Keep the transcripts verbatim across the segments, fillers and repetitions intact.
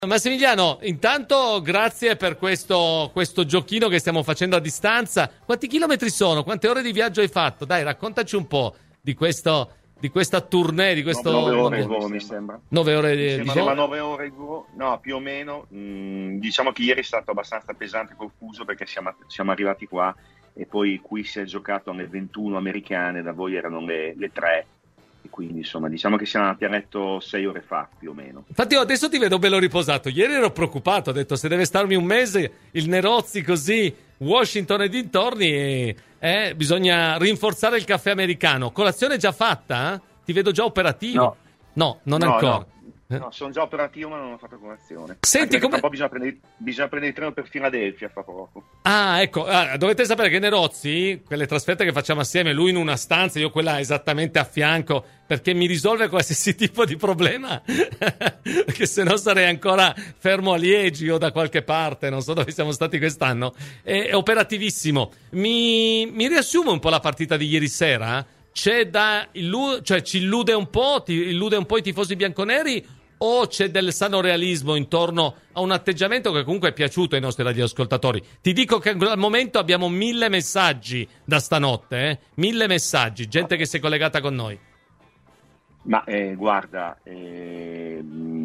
Massimiliano, intanto grazie per questo, questo giochino che stiamo facendo a distanza. Quanti chilometri sono? Quante ore di viaggio hai fatto? Dai, raccontaci un po' di questo, di questa tournée, di questo... nove ore di volo, mi sembra. Nove ore Mi di, sembra di volo? nove ore di volo, no, più o meno. Mm, diciamo che ieri è stato abbastanza pesante col fuso, perché siamo, siamo arrivati qua e poi qui si è giocato alle ventuno americane, da voi erano le, le tre. E quindi insomma diciamo che siamo andati a letto sei ore fa più o meno. Infatti io adesso ti vedo bello riposato. Ieri ero preoccupato, ho detto se deve starmi un mese il Nerozzi così, Washington e dintorni, e, eh, bisogna rinforzare il caffè americano. Colazione già fatta? Eh? Ti vedo già operativo. No, no non no, ancora. No. No, sono già operativo ma non ho fatto colazione. Senti, come... Poi bisogna prendere, bisogna prendere il treno per Filadelfia fra poco. Ah, ecco, ah, dovete sapere che Nerozzi, quelle trasferte che facciamo assieme, lui in una stanza, io quella esattamente a fianco, perché mi risolve qualsiasi tipo di problema, perché sennò sarei ancora fermo a Liegi o da qualche parte, non so dove siamo stati quest'anno. È, è operativissimo. Mi, mi riassumo un po' la partita di ieri sera? C'è da illu- cioè ci illude un po', ti illude un po' i tifosi bianconeri, o c'è del sano realismo intorno a un atteggiamento che comunque è piaciuto ai nostri radioascoltatori? Ti dico che al momento abbiamo mille messaggi da stanotte, eh? mille messaggi, gente che si è collegata con noi. Ma eh, guarda, eh,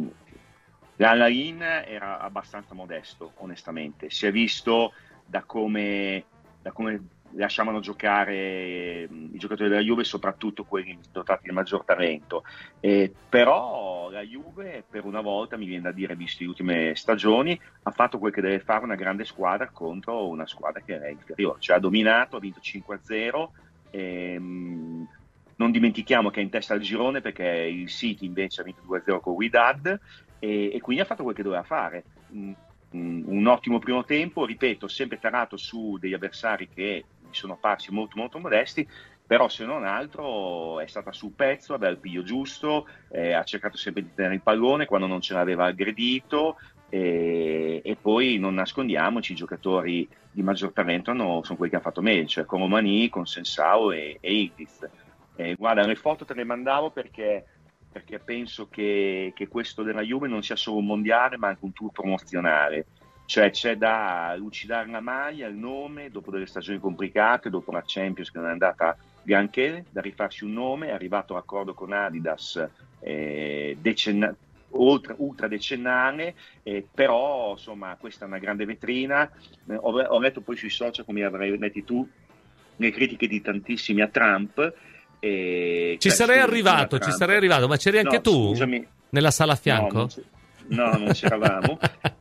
l'Al-Ain era abbastanza modesto, onestamente. Si è visto da come, da come lasciavano giocare i giocatori della Juve, soprattutto quelli dotati di maggior talento. Eh, però la Juve, per una volta, mi viene da dire, visto le ultime stagioni, ha fatto quel che deve fare una grande squadra contro una squadra che è inferiore. Cioè ha dominato, ha vinto cinque a zero. Ehm, non dimentichiamo che è in testa al girone, perché il City invece ha vinto due a zero con Wydad, e, e quindi ha fatto quel che doveva fare. Mm, un ottimo primo tempo, ripeto, sempre tarato su degli avversari che sono parsi molto molto modesti, però se non altro è stata sul pezzo, aveva il piglio giusto, eh, ha cercato sempre di tenere il pallone quando non ce l'aveva aggredito, e, e poi non nascondiamoci, i giocatori di maggior talento hanno, sono quelli che hanno fatto meglio, cioè con Romani, con Sensao e, e Ildiz. Eh, guarda, le foto te le mandavo perché, perché penso che, che questo della Juve non sia solo un mondiale ma anche un tour promozionale. Cioè c'è da lucidare la maglia, il nome, dopo delle stagioni complicate, dopo la Champions che non è andata granché, da rifarsi un nome. È arrivato l'accordo con Adidas eh, decenna- ultra, ultra decennale, eh, però insomma questa è una grande vetrina. Eh, ho, ho letto poi sui social, come avrai letti tu, le critiche di tantissimi a Trump. Eh, ci cioè, sarei scusami, arrivato, ci sarei arrivato, ma c'eri anche no, tu? Scusami. Nella sala a fianco? No, No, non c'eravamo.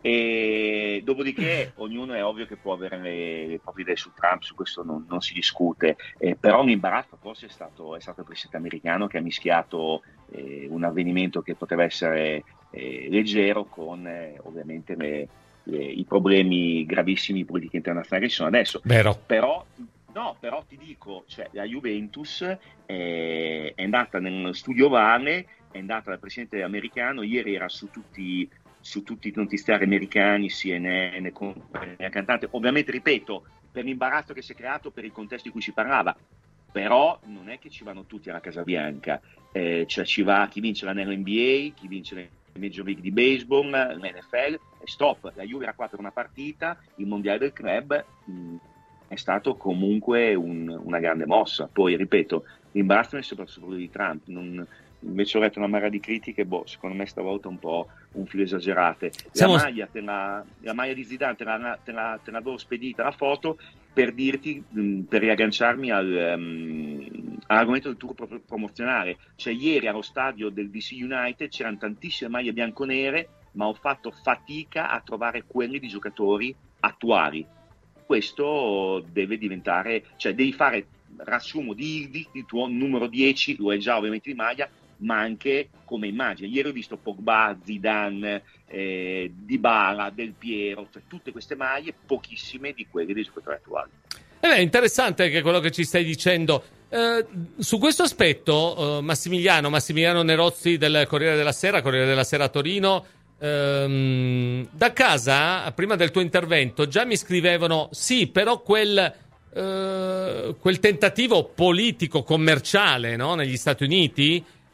E dopodiché ognuno è ovvio che può avere le, le proprie idee su Trump, su questo non, non si discute, eh, però un imbarazzo forse è stato, è stato il presidente americano, che ha mischiato eh, un avvenimento che poteva essere eh, leggero con eh, ovviamente le, le, i problemi gravissimi di politica internazionale che ci sono adesso. Vero. Però No, però ti dico, cioè, la Juventus è, è andata nel studio Vale, è andata dal presidente americano, ieri era su tutti, su tutti i notiziari americani, C N N, compagnia cantante, ovviamente ripeto, per l'imbarazzo che si è creato, per il contesto in cui si parlava, però non è che ci vanno tutti alla Casa Bianca, eh, cioè ci va chi vince l'anello N B A, chi vince le Major League di Baseball, l'N F L, e stop, la Juve era qua per una partita, il mondiale del club, mh, è stato comunque un, una grande mossa. Poi ripeto, l'imbarazzo è soprattutto di Trump. Non, invece ho letto una marea di critiche, boh, secondo me stavolta un po' un filo esagerate. La Siamo... maglia, te la, la maglia di Zidane te la, te la, te l'avevo spedita la foto per dirti, mh, per riagganciarmi al, um, all'argomento del tour pro- promozionale. Cioè ieri allo stadio del D C United c'erano tantissime maglie bianconere, ma ho fatto fatica a trovare quelle di giocatori attuali. Questo deve diventare, cioè devi fare riassumo di, di, di tuo numero dieci, lo è già ovviamente di maglia, ma anche come immagine. Ieri ho visto Pogba, Zidane, eh, Dybala, Del Piero, cioè tutte queste maglie, pochissime di quelle dei giocatori attuali. Eh beh, interessante anche quello che ci stai dicendo. Eh, su questo aspetto, eh, Massimiliano, Massimiliano Nerozzi del Corriere della Sera, Corriere della Sera Torino, ehm, da casa, prima del tuo intervento, già mi scrivevano, sì, però quel... Uh, quel tentativo politico commerciale, no? Negli Stati Uniti uh,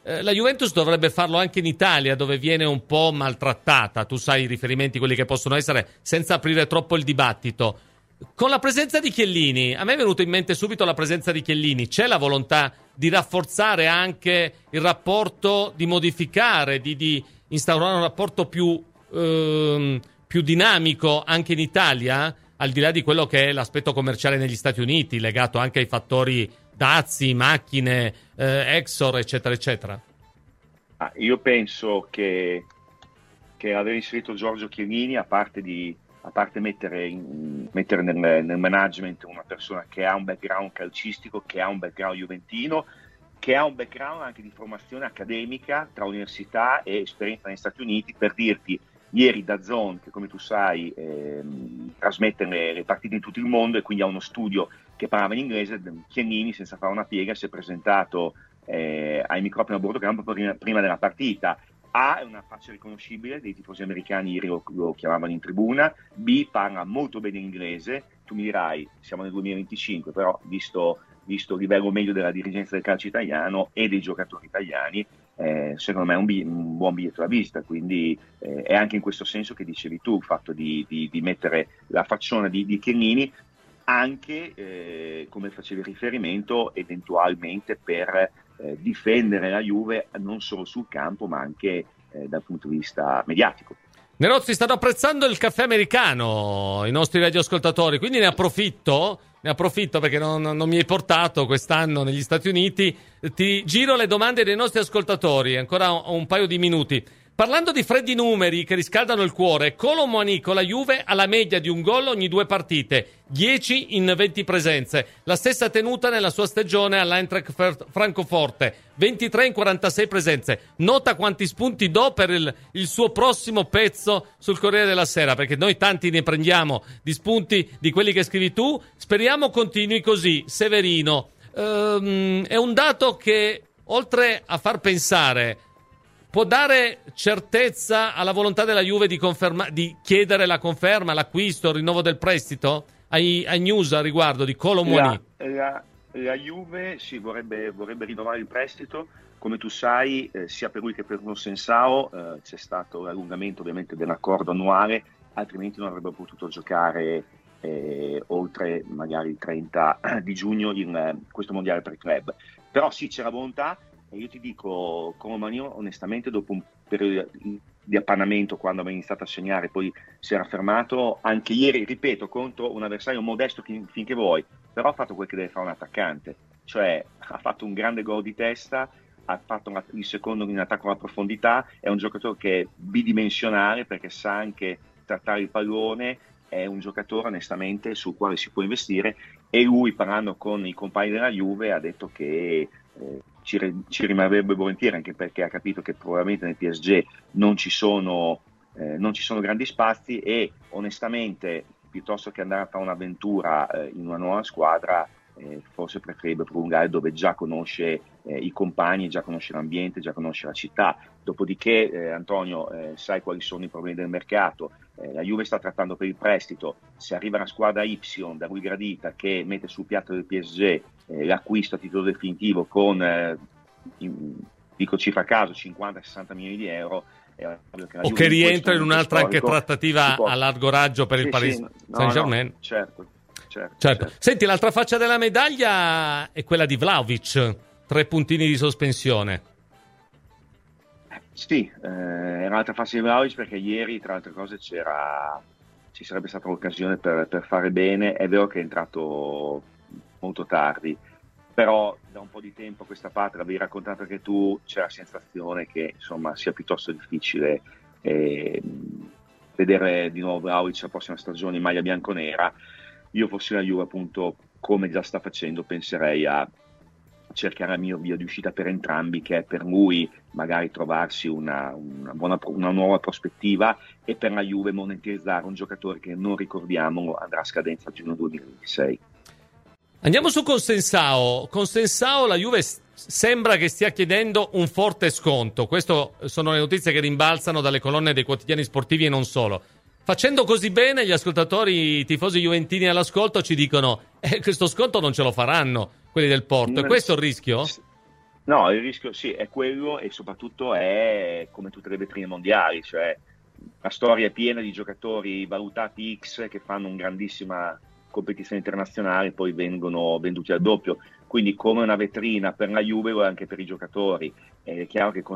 eh, la Juventus dovrebbe farlo anche in Italia, dove viene un po' maltrattata. Tu sai i riferimenti, quelli che possono essere, senza aprire troppo il dibattito. Con la presenza di Chiellini, a me è venuto in mente subito la presenza di Chiellini. C'è la volontà di rafforzare anche il rapporto, di modificare, di, di instaurare un rapporto più, ehm, più dinamico anche in Italia, al di là di quello che è l'aspetto commerciale negli Stati Uniti, legato anche ai fattori dazi, macchine, eh, Exor, eccetera, eccetera? Ah, io penso che, che aver inserito Giorgio Chiellini, a parte, di, a parte mettere, in, mettere nel, nel management una persona che ha un background calcistico, che ha un background juventino, che ha un background anche di formazione accademica tra università e esperienza negli Stati Uniti, per dirti, ieri DAZN, che come tu sai ehm, trasmette le, le partite in tutto il mondo e quindi ha uno studio che parlava in inglese, Chiellini senza fare una piega si è presentato eh, ai microfoni a bordo campo prima, prima della partita. A, è una faccia riconoscibile, dei tifosi americani ieri lo, lo chiamavano in tribuna. B, parla molto bene inglese. Tu mi dirai, siamo nel duemilaventicinque, però visto, visto il livello medio della dirigenza del calcio italiano e dei giocatori italiani, Eh, secondo me è un, bi- un buon biglietto da visita, quindi eh, è anche in questo senso che dicevi tu, il fatto di, di, di mettere la facciona di, di Chiellini anche, eh, come facevi riferimento, eventualmente per eh, difendere la Juve non solo sul campo ma anche eh, dal punto di vista mediatico. Nerozzi, stanno apprezzando il caffè americano i nostri radioascoltatori, quindi ne approfitto Ne approfitto perché non, non mi hai portato quest'anno negli Stati Uniti. Ti giro le domande dei nostri ascoltatori, ancora un, un paio di minuti. Parlando di freddi numeri che riscaldano il cuore, Kolo Muani con la Juve ha la media di un gol ogni due partite, dieci in venti presenze. La stessa tenuta nella sua stagione all'Eintracht Francoforte, ventitré in quarantasei presenze. Nota quanti spunti do per il, il suo prossimo pezzo sul Corriere della Sera, perché noi tanti ne prendiamo di spunti di quelli che scrivi tu. Speriamo continui così. Severino, ehm, è un dato che, oltre a far pensare, può dare certezza alla volontà della Juve di, conferma- di chiedere la conferma, l'acquisto, il rinnovo del prestito? Hai, hai news a riguardo di Kolo Muani? La, la, la Juve sì, vorrebbe, vorrebbe rinnovare il prestito. Come tu sai, eh, sia per lui che per Consensao eh, c'è stato l'allungamento ovviamente dell'accordo annuale, altrimenti non avrebbe potuto giocare eh, oltre magari il trenta di giugno in eh, questo mondiale per il club. Però sì, c'è la volontà. E io ti dico, come Manio, onestamente, dopo un periodo di appannamento, quando aveva iniziato a segnare, poi si era fermato, anche ieri, ripeto, contro un avversario modesto fin- finché vuoi, però ha fatto quel che deve fare un attaccante, cioè ha fatto un grande gol di testa, ha fatto una, il secondo in attacco alla profondità, è un giocatore che è bidimensionale perché sa anche trattare il pallone, è un giocatore onestamente sul quale si può investire, e lui, parlando con i compagni della Juve, ha detto che eh, ci, ci rimarrebbe volentieri, anche perché ha capito che probabilmente nel P S G non ci sono, eh, non ci sono grandi spazi, e onestamente piuttosto che andare a fare un'avventura eh, in una nuova squadra, eh, forse preferirebbe prolungare dove già conosce eh, i compagni, già conosce l'ambiente, già conosce la città. Dopodiché eh, Antonio, eh, sai quali sono i problemi del mercato, eh, la Juve sta trattando per il prestito, se arriva una squadra Y da lui gradita che mette sul piatto del P S G eh, l'acquisto a titolo definitivo con eh, in, dico cifra a caso cinquanta sessanta milioni di euro, eh, che o che rientra in un'altra anche trattativa può... a largo raggio per sì, il Paris sì, no, Saint-Germain. No, certo, certo, certo. certo. Senti, l'altra faccia della medaglia è quella di Vlahovic, tre puntini di sospensione. Sì, eh, è un'altra faccia di Vlahovic, perché ieri, tra altre cose, c'era ci sarebbe stata l'occasione per, per fare bene. È vero che è entrato molto tardi, però da un po' di tempo a questa parte, l'avevi raccontato anche tu, c'è la sensazione che insomma sia piuttosto difficile eh, vedere di nuovo Vlahovic la prossima stagione in maglia bianconera. Io fossi la Juve, appunto, come già sta facendo, penserei a cercare la mia via di uscita per entrambi, che è per lui magari trovarsi una, una, buona, una nuova prospettiva, e per la Juve monetizzare un giocatore che, non ricordiamo, andrà a scadenza a giugno duemilaventisei. Andiamo su Consensao. Consensao, la Juve sembra che stia chiedendo un forte sconto. Queste sono le notizie che rimbalzano dalle colonne dei quotidiani sportivi e non solo. Facendo così bene, gli ascoltatori, i tifosi juventini all'ascolto ci dicono eh, questo sconto non ce lo faranno quelli del Porto. È questo il rischio? No, il rischio sì, è quello e soprattutto è come tutte le vetrine mondiali, cioè la storia è piena di giocatori valutati X che fanno una grandissima competizione internazionale e poi vengono venduti al doppio. Quindi come una vetrina per la Juve lo è anche per i giocatori. È chiaro che con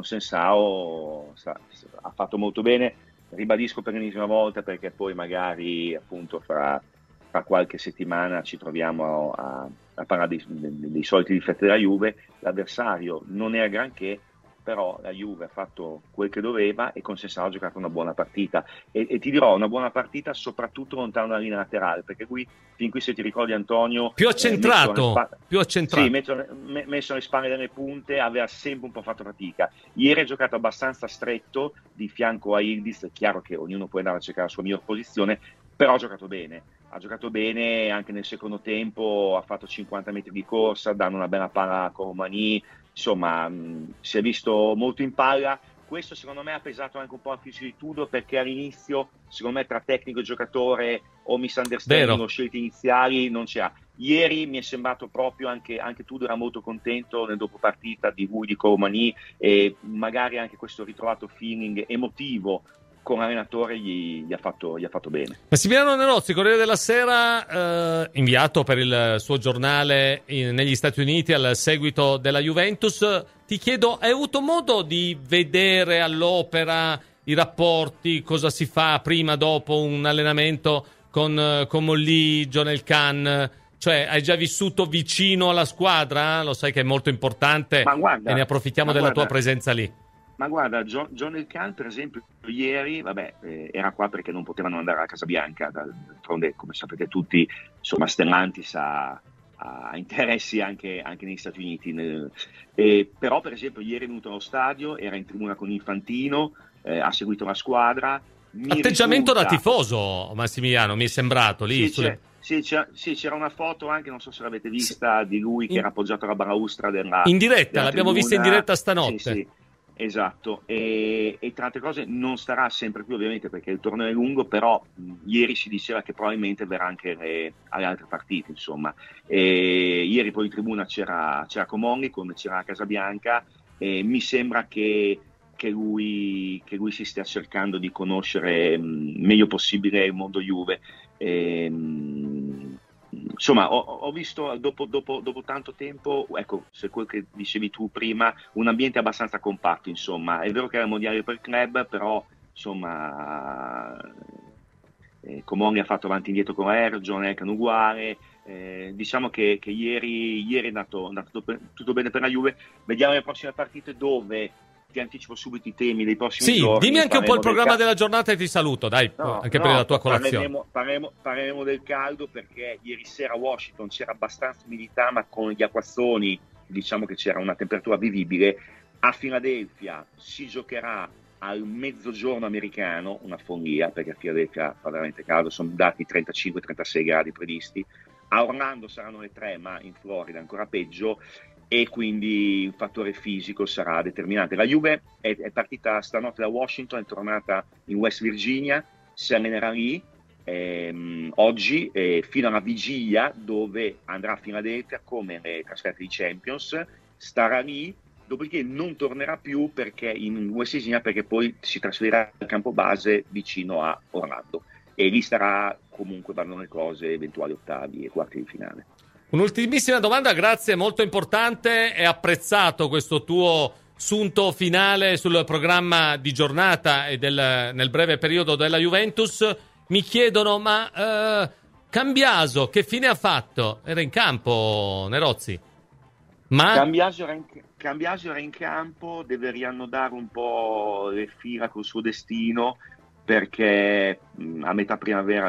Sensao sa, ha fatto molto bene, ribadisco per l'ennesima volta perché poi magari appunto fra, fra qualche settimana ci troviamo a, a parlare dei, dei, dei soliti difetti della Juve. L'avversario non era granché, però la Juve ha fatto quel che doveva e con Sensao ha giocato una buona partita e, e ti dirò una buona partita soprattutto lontano dalla linea laterale, perché qui fin qui, se ti ricordi Antonio, più accentrato, eh, spa- più accentrato. sì, messo, me, messo le spalle delle punte, aveva sempre un po' fatto fatica. Ieri ha giocato abbastanza stretto di fianco a Yildiz, è chiaro che ognuno può andare a cercare la sua miglior posizione, però ha giocato bene. Ha giocato bene anche nel secondo tempo, ha fatto cinquanta metri di corsa, dando una bella palla a Cormani. Insomma, mh, si è visto molto in palla. Questo secondo me ha pesato anche un po' la vicissitudine, perché all'inizio, secondo me, tra tecnico e giocatore o misunderstanding o scelte iniziali non c'era. Ieri mi è sembrato proprio anche, anche Tudor era molto contento nel dopo partita di lui, di Cormani, e magari anche questo ritrovato feeling emotivo con l'allenatore gli, gli, ha fatto, gli ha fatto bene. Massimiliano Nerozzi, Corriere della Sera, eh, inviato per il suo giornale in, negli Stati Uniti al seguito della Juventus. Ti chiedo, hai avuto modo di vedere all'opera i rapporti, cosa si fa prima, dopo un allenamento con, con Molli, John Elkann? Cioè, hai già vissuto vicino alla squadra? Lo sai che è molto importante, ma guarda, e ne approfittiamo della guarda, tua presenza lì. Ma guarda, John, John Elkann per esempio ieri, vabbè, eh, era qua perché non potevano andare a Casabianca, d'altronde come sapete tutti, insomma Stellantis ha, ha interessi anche, anche negli Stati Uniti, nel, eh, però per esempio ieri è venuto allo stadio, era in tribuna con Infantino, eh, ha seguito la squadra. Mi Atteggiamento risulta... da tifoso, Massimiliano, mi è sembrato lì. Sì, sulle... c'è, sì, c'è, sì, c'era una foto anche, non so se l'avete vista, sì, di lui che in... era appoggiato alla balaustra della in diretta, della l'abbiamo tribuna. vista in diretta stanotte. Sì, sì. Esatto, e, e tra altre cose non starà sempre qui ovviamente perché il torneo è lungo, però mh, ieri si diceva che probabilmente verrà anche le, alle altre partite, insomma. E, ieri poi in tribuna c'era, c'era Comonghi come c'era a Casabianca e mi sembra che, che, lui, che lui si stia cercando di conoscere mh, meglio possibile il mondo Juve. E, mh, Insomma, ho, ho visto dopo, dopo, dopo tanto tempo, ecco, se quel che dicevi tu prima, un ambiente abbastanza compatto, insomma. È vero che era il mondiale per il club, però, insomma, eh, Comoni ha fatto avanti e indietro con Air, John Elkann uguale. Eh, diciamo che, che ieri, ieri è andato, è andato tutto, tutto bene per la Juve. Vediamo le prossime partite dove... Ti anticipo subito i temi dei prossimi sì, giorni. Sì, dimmi anche un po' il programma del... della giornata e ti saluto, dai, no, anche no, per la tua colazione. Parleremo, parleremo, parleremo del caldo perché ieri sera a Washington c'era abbastanza umidità, ma con gli acquazzoni diciamo che c'era una temperatura vivibile. A Filadelfia si giocherà al mezzogiorno americano, una follia perché a Filadelfia fa veramente caldo, sono dati trentacinque trentasei gradi previsti. A Orlando saranno le tre, ma in Florida ancora peggio. E quindi il fattore fisico sarà determinante. La Juve è, è partita stanotte da Washington, è tornata in West Virginia, si allenerà lì ehm, oggi eh, fino alla vigilia, dove andrà a Filadelfia come le trasferte di Champions, starà lì, dopodiché non tornerà più perché in West Virginia, perché poi si trasferirà al campo base vicino a Orlando e lì starà comunque, vanno le cose, eventuali ottavi e quarti di finale. Un'ultimissima domanda, grazie, molto importante. È apprezzato questo tuo sunto finale sul programma di giornata e del, nel breve periodo della Juventus. Mi chiedono, ma eh, Cambiaso che fine ha fatto? Era in campo, Nerozzi? Ma... Cambiaso era in, Cambiaso era in campo, deve riannodare un po' le fila col suo destino, perché mh, a metà primavera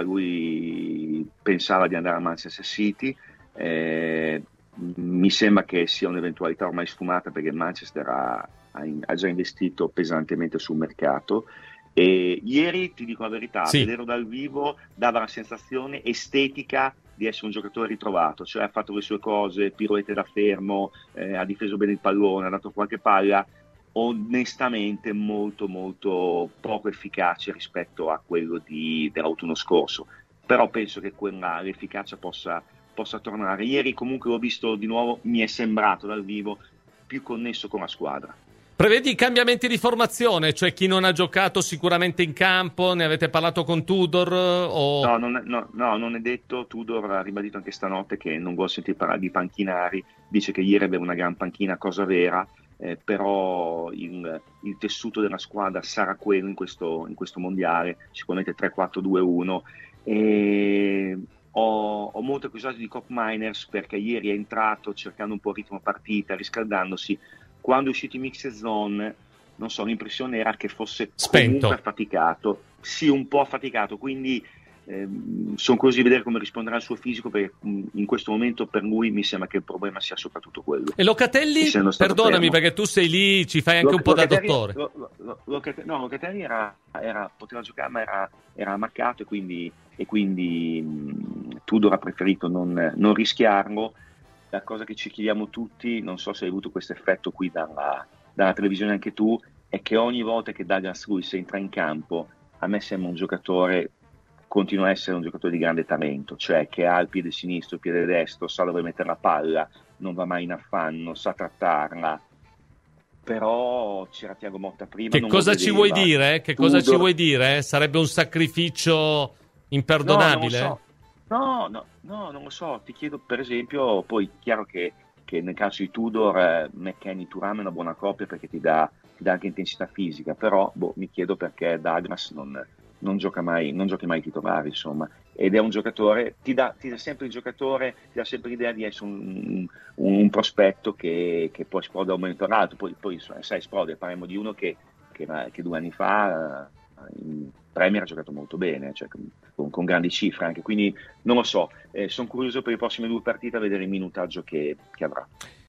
lui pensava di andare a Manchester City. Eh, mi sembra che sia un'eventualità ormai sfumata perché Manchester ha, ha già investito pesantemente sul mercato e ieri, ti dico la verità, sì, vederlo dal vivo dava la sensazione estetica di essere un giocatore ritrovato, cioè ha fatto le sue cose, pirouette da fermo, eh, ha difeso bene il pallone, ha dato qualche palla, onestamente molto molto poco efficace rispetto a quello di, dell'autunno scorso, però penso che quella, l'efficacia possa possa tornare. Ieri comunque l'ho visto di nuovo, mi è sembrato dal vivo più connesso con la squadra. Prevedi cambiamenti di formazione? Cioè chi non ha giocato sicuramente in campo? Ne avete parlato con Tudor? O... No, non è, no, no, non è detto. Tudor ha ribadito anche stanotte che non vuole sentire parlare di panchinari, dice che ieri aveva una gran panchina, cosa vera, eh, però il, il tessuto della squadra sarà quello in questo, in questo mondiale, sicuramente tre quattro due uno. E ho, ho molto curiosità di Koopmeiners perché ieri è entrato cercando un po' il ritmo partita, riscaldandosi. Quando è uscito in mixed zone, non so, l'impressione era che fosse spento, comunque affaticato, sì, un po' affaticato, quindi ehm, sono curioso di vedere come risponderà il suo fisico, perché mh, in questo momento per lui mi sembra che il problema sia soprattutto quello. E Locatelli, perdonami, fermo. Perché tu sei lì, ci fai anche Lo, un po' Locatelli, da dottore. Lo, lo, lo, Locatelli, no, Locatelli era, era, poteva giocare, ma era, era marcato e quindi, e quindi mh, Tudor ha preferito non, non rischiarlo. La cosa che ci chiediamo tutti, non so se hai avuto questo effetto qui dalla, dalla televisione anche tu, è che ogni volta che Douglas Luiz entra in campo, a me sembra un giocatore, continua a essere un giocatore di grande talento, cioè che ha il piede sinistro, il piede destro, sa dove mettere la palla, non va mai in affanno, sa trattarla. Però c'era Thiago Motta prima. Che cosa ci vuoi dire? Che cosa ci vuoi dire? Sarebbe un sacrificio imperdonabile? No, non lo so. No, no, no, non lo so, ti chiedo per esempio, poi chiaro che, che nel caso di Tudor, eh, McKennie-Thuram è una buona coppia perché ti dà, ti dà anche intensità fisica, però boh, mi chiedo perché Douglas non, non gioca mai, non gioca mai titolare, insomma, ed è un giocatore, ti dà, ti dà sempre il giocatore, ti dà sempre l'idea di essere un, un, un prospetto che, che poi esplode da un momento all'altro, poi, poi sai, esplode, parliamo di uno che, che, che due anni fa in Premier ha giocato molto bene, cioè con, con grandi cifre anche, quindi non lo so, eh, sono curioso per le prossime due partite a vedere il minutaggio che, che avrà.